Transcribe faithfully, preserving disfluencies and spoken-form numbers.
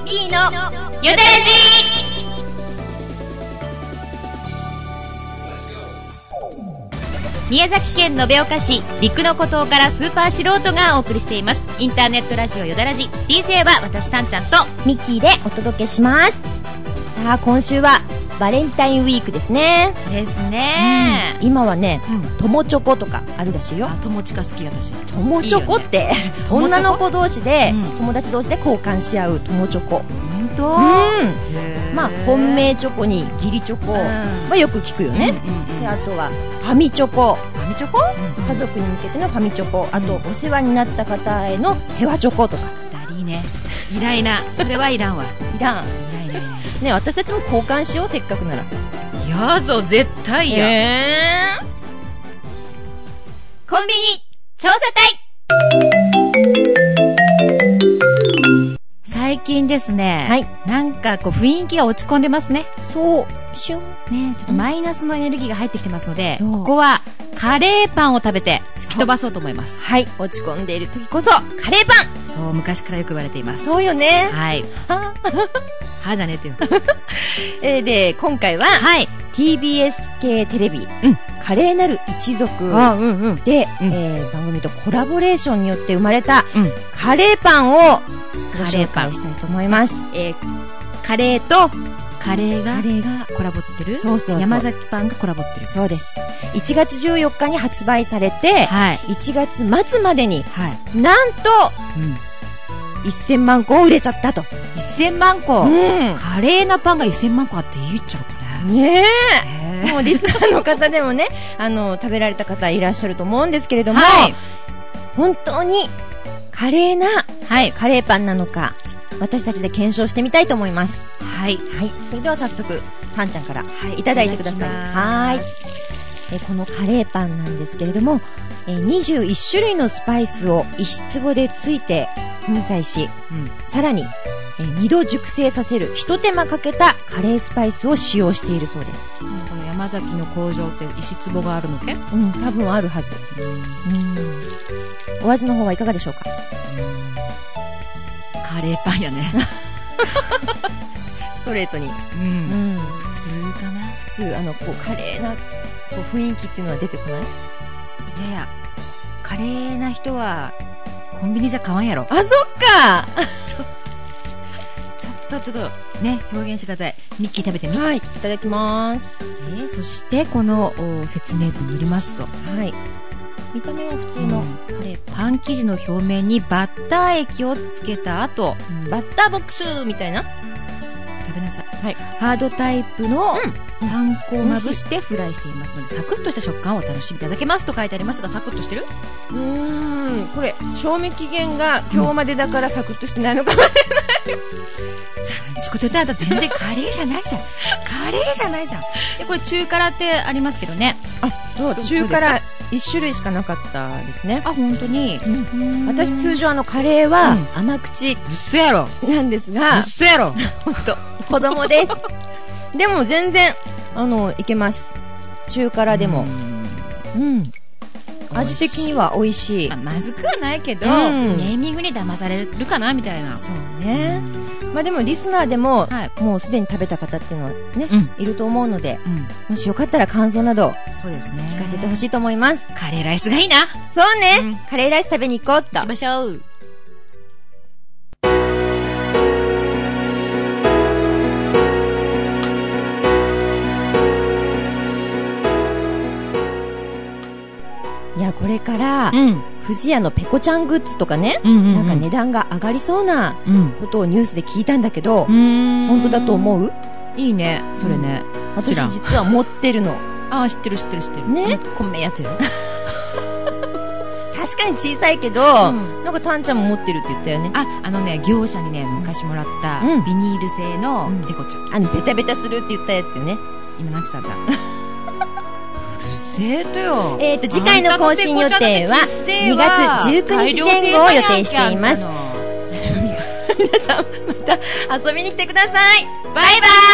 ッキーのよだれじ宮崎県延岡市陸の孤島からスーパー素人がお送りしていますインターネットラジオよだらじ。 ディージェー は私たんちゃんとミッキーでお届けします。さあ今週はバレンタインウィークですね。 ですね、 うん、今はね、 うん、 友チョコとかあるらしいよ。 あ、友チカ好き私。 友チョコっていい、ね、女の子同士で、うん、友達同士で交換し合う友チョコ。 本当、 うん、まあ本命チョコに義理チョコは、うん、よく聞くよね、うんうんうん、であとはファミチョコ。 ファミチョコ、 うん、家族に向けてのファミチョコ、あとお世話になった方への世話チョコとか。 だりーね、いらいな。それはいらんわ。 いらん。いらんいらんいらんね、私たちも交換しよう、せっかくなら。 やぞ、絶対や、 えー、 コンビニ調査隊。最近ですね、はい、なんかこう雰囲気が落ち込んでますね。 そうしゅんね、ちょっとマイナスのエネルギーが入ってきてますので、うん、ここはカレーパンを食べて吹き飛ばそうと思います。 はい、落ち込んでいる時こそカレーパン。 そう、昔からよく言われています。 そうよね。 はい。はじゃねえとよ。 えー、で今回は、はい、ティービーエス 系テレビ、うん、華麗なる一族で、うんうん、えー、番組とコラボレーションによって生まれた、うん、カレーパンをご紹介したいと思います。 えー、カレーとカレーがカレーがコラボってる。 そうそうそう、 山崎パンがコラボってる。 そうです。いちがつじゅうよっかに発売されて、はい、いちがつ末までに、はい、なんと、うん、せんまんこ売れちゃったと。 せんまんこ、うん、カレーなパンがせんまんこあっていいっちゃうとね。 ねえ、もうリスナーの方でもねあの食べられた方いらっしゃると思うんですけれども、はい、本当にカレーな、はい、カレーパンなのか私たちで検証してみたいと思います。 はい、 はい、それでは早速パンちゃんから、はい、いただいてください。はい、えこのカレーパンなんですけれども、えにじゅういち種類のスパイスを石壺でついて粉砕し、うん、さらにえにど熟成させる一手間かけたカレースパイスを使用しているそうです。 この山崎の工場って石壺があるのけ？ うん、多分あるはず。うん、お味の方はいかがでしょうか？ うん、カレーパンやね。 ストレートに、うんうん、 普通かな。 普通、あのこうカレーなこう雰囲気っていうのは出てこない？ いやいや、カレーな人はコンビニじゃ買わんやろ。 あ、そっか。 ちょちょっとちょっとね、表現しがたい。ミッキー食べてみ。 はい、いただきます。 えー、そしてこの説明文によりますと、 はい、見た目は普通のカレーパン、パン生地の表面にバッター液をつけた後、 うん、バッターボックスみたいな。 食べなさい。はい、ハードタイプのパン粉をまぶしてフライしていますので、サクッとした食感をお楽しみいただけますと書いてありますが、サクッとしてる？ うーん、これ賞味期限が今日までだからサクッとしてないのかもしれない。 ちょっと言ったら全然カレーじゃないじゃん。カレーじゃないじゃん。でこれ中辛ってありますけどね。 あ、そう、中辛一種類しかなかったですね。 あ、本当に。 うん、私通常あのカレーは甘口、 うん、うっそやろなんですが、 うっそやろ本当子供です。でも全然あのいけます。中辛でも。うん、うん、味的には美味しい。 まあ、まずくはないけど、うん、ネーミングに騙されるかなみたいな。 そうね。まあでもリスナーでも、はい、もうすでに食べた方っていうのはね、うん、いると思うので、うん、もしよかったら感想などそうですね、 聞かせてほしいと思います。 カレーライスがいいな。 そうね、うん、カレーライス食べに行こうっと。 行きましょう。 いや、これから、うん、不二家のペコちゃんグッズとかね、うんうんうん、なんか値段が上がりそうなことをニュースで聞いたんだけど、うん、本当だと思う？ いいね、それね。 うん、私実は持ってるの。 ああ、知ってる知ってる知ってる。 ね、 こんなやつよ。 確かに小さいけど、うん、なんかタンちゃんも持ってるって言ったよね。 あ、あのね、業者にね、昔もらったビニール製のペコちゃん。 うん、あのベタベタするって言ったやつよね。 今何て言ったんだ。生徒よ。 えっと次回の更新予定はにがつじゅうくにち前後を予定しています。皆さんまた遊びに来てください。 バイバイ。